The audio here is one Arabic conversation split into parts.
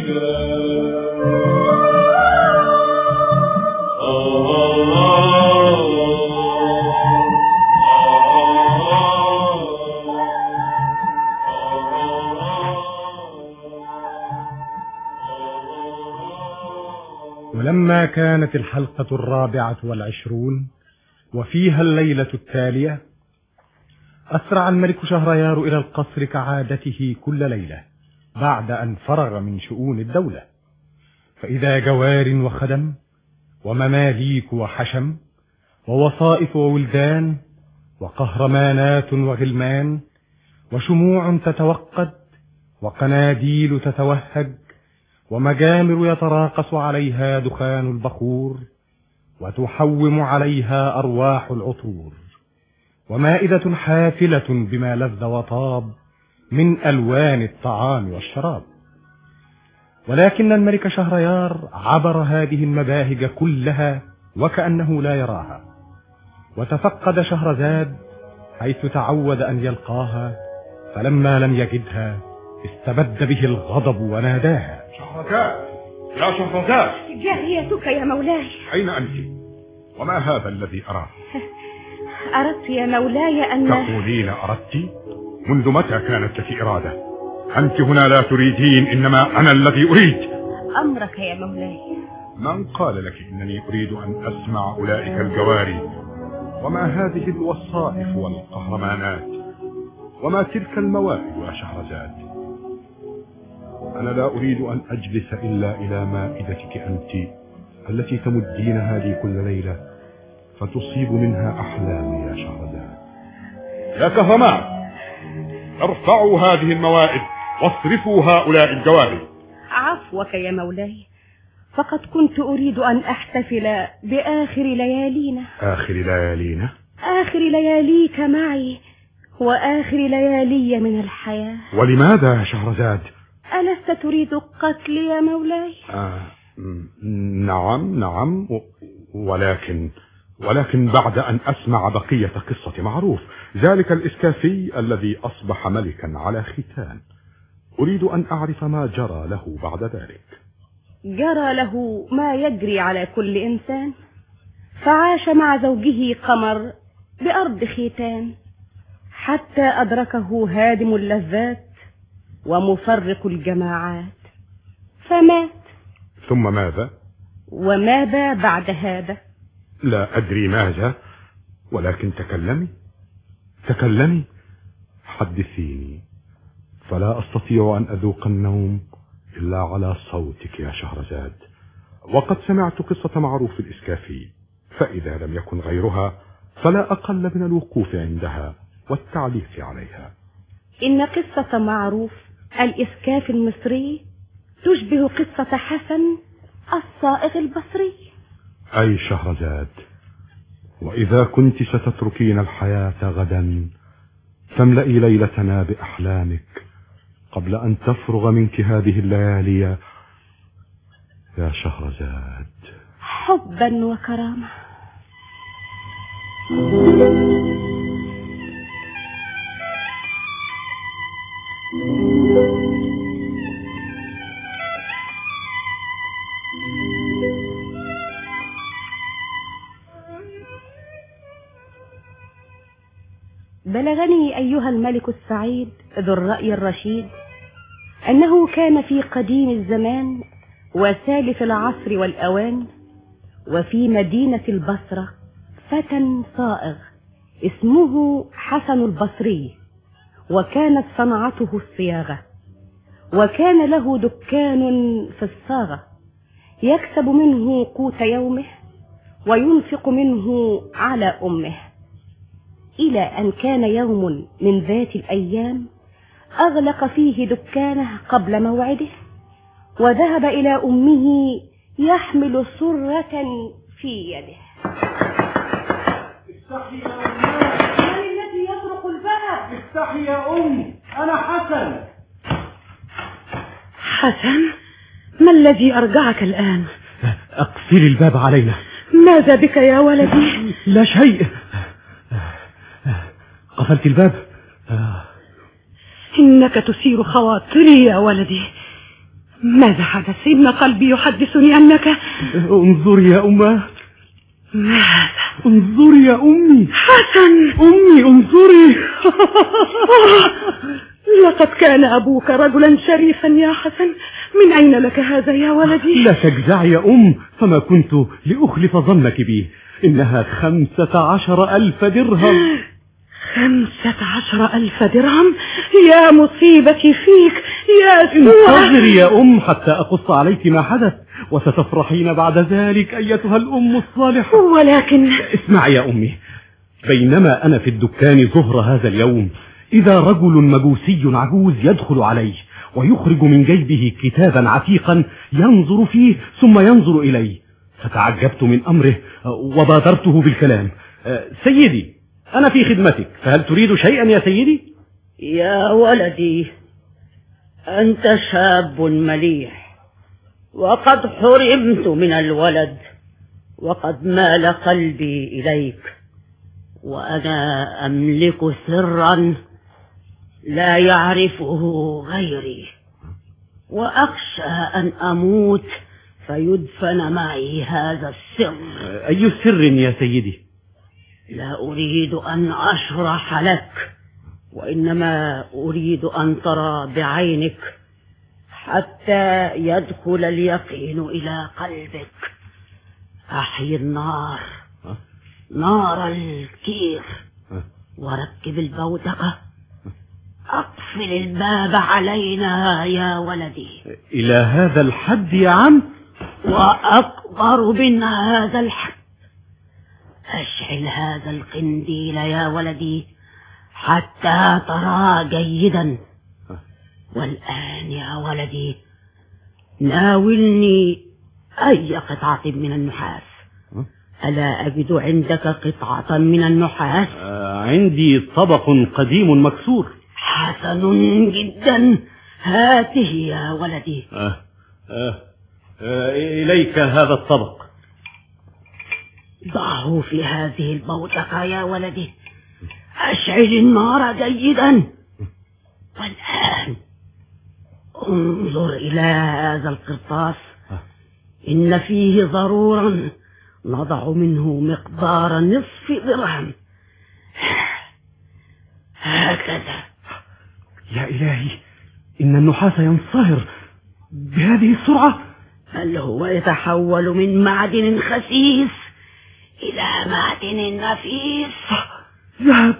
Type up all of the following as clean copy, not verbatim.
ولما كانت الحلقة 24 وفيها الليلة التالية، أسرع الملك شهريار إلى القصر كعادته كل ليلة بعد أن فرغ من شؤون الدولة، فإذا جوار وخدم ومماليك وحشم ووصائف وولدان وقهرمانات وغلمان وشموع تتوقد وقناديل تتوهج ومجامر يتراقص عليها دخان البخور وتحوم عليها أرواح العطور، ومائدة حافلة بما لذ وطاب من ألوان الطعام والشراب. ولكن الملك شهريار عبر هذه المباهج كلها وكأنه لا يراها، وتفقد شهرزاد حيث تعود أن يلقاها، فلما لم يجدها استبد به الغضب وناداها: شهرزاد، يا شهرزاد! جاريتك يا مولاي. أين أنت؟ وما هذا الذي أراه؟ أردت يا مولاي أن... تقولين أردت؟ منذ متى كانت لك إرادة؟ أنت هنا لا تريدين، إنما أنا الذي أريد. أمرك يا مولاي. من قال لك إنني أريد أن أسمع أولئك الجواري؟ وما هذه الوصائف والقهرمانات؟ وما تلك المواهب يا شهرزاد؟ أنا لا أريد أن أجلس إلا إلى مائدتك أنت التي تمدينها لي كل ليلة فتصيب منها أحلامي يا شهرزاد. يا كهرمان، ارفعوا هذه الموائد واصرفوا هؤلاء الجواري. عفوك يا مولاي، فقد كنت أريد أن أحتفل بآخر ليالينا. آخر ليالينا؟ آخر لياليك معي وآخر ليالي من الحياة. ولماذا يا شهرزاد؟ ألست تريد القتل يا مولاي؟ نعم، ولكن بعد أن أسمع بقية قصة معروف، ذلك الإسكافي الذي أصبح ملكا على ختان. أريد أن أعرف ما جرى له بعد ذلك. جرى له ما يجري على كل إنسان، فعاش مع زوجه قمر بأرض ختان حتى أدركه هادم اللذات ومفرق الجماعات فمات. ثم ماذا؟ وماذا بعد هذا؟ لا أدري ماذا، ولكن تكلمي، حدثيني، فلا أستطيع أن أذوق النوم إلا على صوتك يا شهرزاد. وقد سمعت قصة معروف الإسكافي، فإذا لم يكن غيرها فلا أقل من الوقوف عندها والتعليق عليها. إن قصة معروف الإسكافي المصري تشبه قصة حسن الصائغ البصري. أي شهرزاد، وإذا كنت ستتركين الحياة غدا فاملئي ليلتنا بأحلامك قبل أن تفرغ منك هذه الليالي يا شهرزاد. حبا وكرامة. بلغني أيها الملك السعيد ذو الرأي الرشيد أنه كان في قديم الزمان وسالف العصر والأوان وفي مدينة البصرة فتى صائغ اسمه حسن البصري، وكانت صنعته الصياغة، وكان له دكان في الصاغة يكسب منه قوت يومه وينفق منه على أمه، إلى أن كان يوم من ذات الأيام أغلق فيه دكانه قبل موعده وذهب إلى أمه يحمل سرة في يده. افتحي يا أمي. من الذي يطرق الباب؟ افتحي يا أمي، أنا حسن. حسن، ما الذي أرجعك الآن؟ أقفلي الباب علينا. ماذا بك يا ولدي؟ لا شيء. قفلت الباب؟ إنك تثير خواطري يا ولدي. ماذا حدث؟ إن قلبي يحدثني أنك... انظري يا أمه. ماذا؟ انظري يا أمي. حسن. أمي انظري. لقد كان أبوك رجلا شريفا يا حسن. من أين لك هذا يا ولدي؟ لا تجزعي يا أم، فما كنت لأخلف ظنك به. إنها 15,000 درهم. 15,000 درهم؟ يا مصيبتي فيك يا سوء. انتظري يا أم حتى أقص عليك ما حدث، وستفرحين بعد ذلك أيتها الأم الصالحة. ولكن اسمعي يا أمي، بينما أنا في الدكان ظهر هذا اليوم، إذا رجل مجوسي عجوز يدخل علي ويخرج من جيبه كتابا عتيقا ينظر فيه ثم ينظر إلي، فتعجبت من أمره وبادرته بالكلام. سيدي، أنا في خدمتك، فهل تريد شيئا يا سيدي؟ يا ولدي، أنت شاب مليح، وقد حرمت من الولد، وقد مال قلبي إليك، وأنا أملك سرا لا يعرفه غيري، وأخشى أن أموت فيدفن معي هذا السر. أي سر يا سيدي؟ لا أريد أن أشرح لك، وإنما أريد أن ترى بعينك حتى يدخل اليقين إلى قلبك. أحيي النار، نار الكير، وركب البودقة، أقفل الباب علينا يا ولدي. إلى هذا الحد يا عم؟ وأكبر من هذا الحد. أشعل هذا القنديل يا ولدي حتى ترى جيدا. والآن يا ولدي ناولني أي قطعة من النحاس. ألا أجد عندك قطعة من النحاس؟ عندي طبق قديم مكسور. حسن جدا، هاته يا ولدي. إليك هذا الطبق. ضعه في هذه البودقة يا ولدي. أشعل النار جيدا. والآن انظر إلى هذا القرطاس، إن فيه ضرورا نضع منه مقدار نصف درهم. هكذا. يا إلهي، إن النحاس ينصهر بهذه السرعة. بل هو يتحول من معدن خسيس إلى معدن نفيس. ذهب.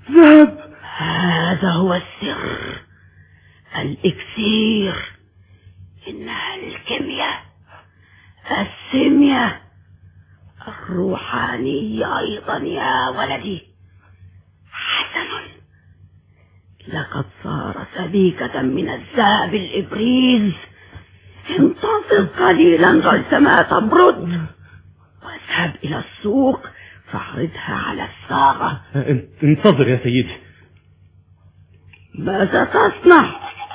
هذا هو السر، الإكسير. إنها الكيمياء، السيمياء الروحانية أيضا يا ولدي. حسن، لقد صار سبيكة من الذهب الإبريز. انتظر قليلا ريثما تبرد، واذهب إلى السوق فاعرضها على الساقة. انتظر يا سيدي. ماذا تصنع؟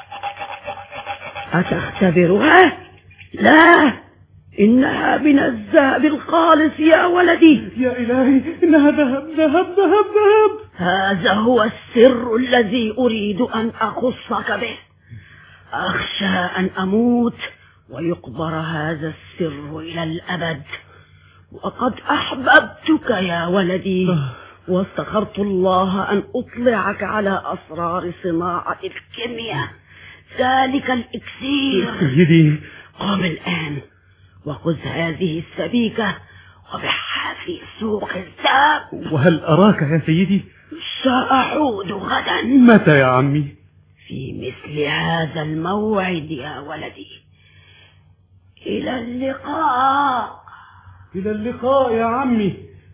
أتختبرها؟ لا، إنها من الذهب الخالص يا ولدي. يا إلهي، إنها ذهب. هذا هو السر الذي أريد أن أخصك به. أخشى أن أموت ويقبر هذا السر إلى الأبد، وقد أحببتك يا ولدي، واستخرت الله أن أطلعك على أسرار صناعة الكيمياء، ذلك الإكسير. سيدي، قم الآن وخذ هذه السبيكة وبيعها في سوق الذهب. وهل أراك يا سيدي؟ سأعود غدا. متى يا عمي؟ في مثل هذا الموعد يا ولدي. إلى اللقاء. إلى اللقاء يا عمي.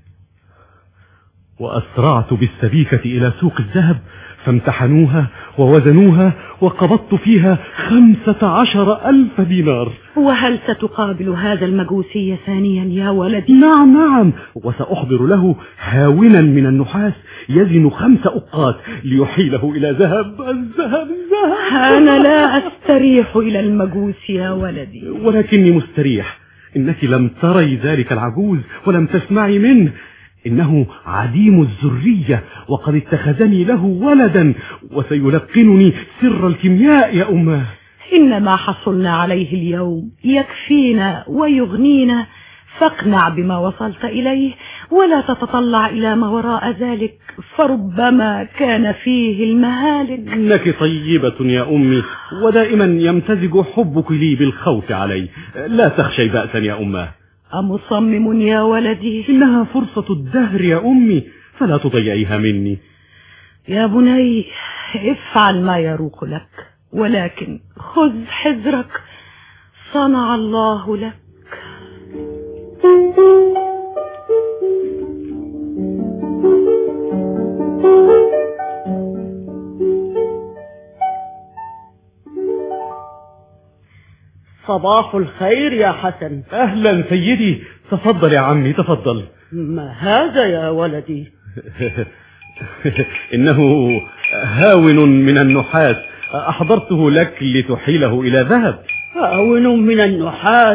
وأسرعت بالسبيكة إلى سوق الذهب، فامتحنوها ووزنوها، وقبضت فيها 15,000 دينار. وهل ستقابل هذا المجوسي ثانيا يا ولدي؟ نعم، وسأحضر له هاونا من النحاس يزن 5 أقات ليحيله إلى الذهب. أنا لا أستريح إلى المجوس يا ولدي. ولكني مستريح. إنك لم تري ذلك العجوز ولم تسمعي منه. إنه عديم الذرية، وقد اتخذني له ولدا، وسيلقنني سر الكيمياء يا أمه. إن ما حصلنا عليه اليوم يكفينا ويغنينا، فاقنع بما وصلت إليه ولا تتطلع إلى ما وراء ذلك، فربما كان فيه المهالك. إنك طيبة يا أمي، ودائما يمتزج حبك لي بالخوف علي. لا تخشي بأسا يا أماه. أمصمم يا ولدي؟ إنها فرصة الدهر يا أمي، فلا تضيعيها مني. يا بني افعل ما يروق لك، ولكن خذ حذرك، صنع الله لك. صباح الخير يا حسن. أهلا سيدي، تفضل يا عمي تفضل. ما هذا يا ولدي؟ إنه هاون من النحاس، أحضرته لك لتحيله إلى ذهب. هاون من النحاس؟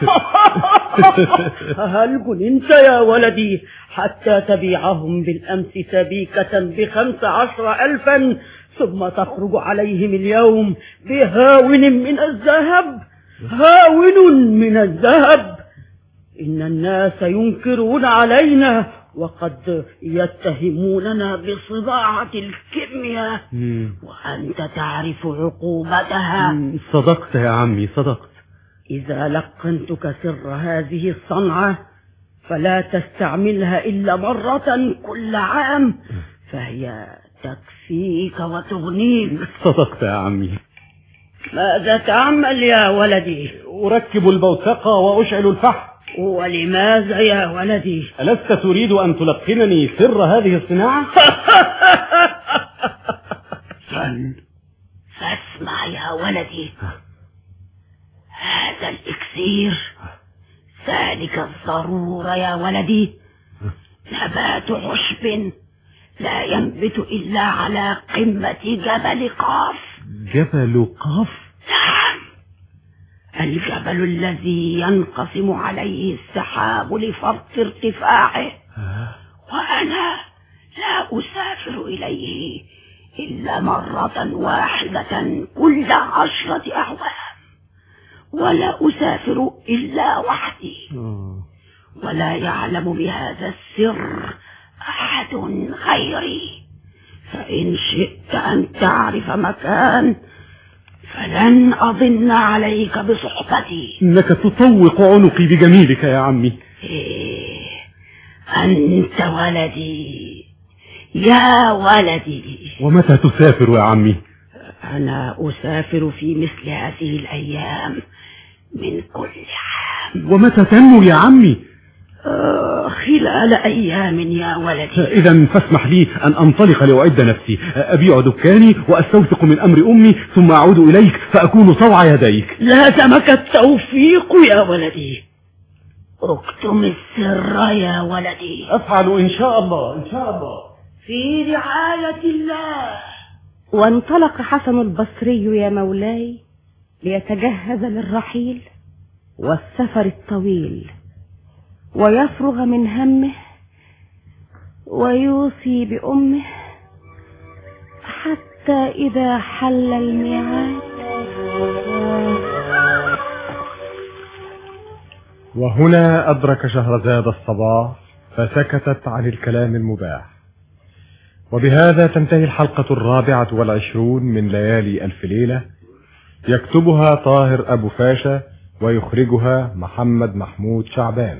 هل كنت يا ولدي حتى تبيعهم بالأمس سبيكة ب15,000 ثم تخرج عليهم اليوم بهاون من الذهب؟ هاون من الذهب! إن الناس ينكرون علينا وقد يتهموننا بصناعة الكيمياء، وأنت تعرف عقوبتها. صدقت يا عمي صدقت. إذا لقنتك سر هذه الصنعة فلا تستعملها إلا مرة كل عام، فهي تكفيك وتغنيك. صدقت يا عمي. ماذا تعمل يا ولدي؟ أركب البوتقة وأشعل الفحم. ولماذا يا ولدي؟ ألست تريد أن تلقنني سر هذه الصناعة؟ فاسمع يا ولدي، هذا الإكسير ذلك الضرورة يا ولدي نبات عشب لا ينبت إلا على قمة جبل قاف. جبل قاف؟ نعم، الجبل الذي ينقسم عليه السحاب لفرط ارتفاعه، وأنا لا أسافر إليه إلا مرة واحدة كل 10 أعوام، ولا أسافر إلا وحدي، ولا يعلم بهذا السر أحد غيري. فإن شئت أن تعرف مكان فلن أظن عليك بصحبتي. إنك تطوق عنقي بجميلك يا عمي. إيه، أنت ولدي يا ولدي. ومتى تسافر يا عمي؟ أنا أسافر في مثل هذه الأيام من كل عام. ومتى تنمو يا عمي؟ خلال أيام يا ولدي. إذا فاسمح لي أن أنطلق لأعد نفسي، أبيع دكاني وأستوثق من أمر أمي، ثم أعود إليك فأكون طوع يديك. لازمك التوفيق يا ولدي. اكتم السر يا ولدي. أفعل إن شاء الله إن شاء الله. في رعاية الله. وانطلق حسن البصري يا مولاي ليتجهز للرحيل والسفر الطويل، ويفرغ من همه ويوصي بأمه حتى إذا حل الميعاد. وهنا أدرك شهرزاد الصباح فسكتت عن الكلام المباح. وبهذا تنتهي الحلقة 24 من ليالي ألف ليلة، يكتبها طاهر أبو فاشا ويخرجها محمد محمود شعبان.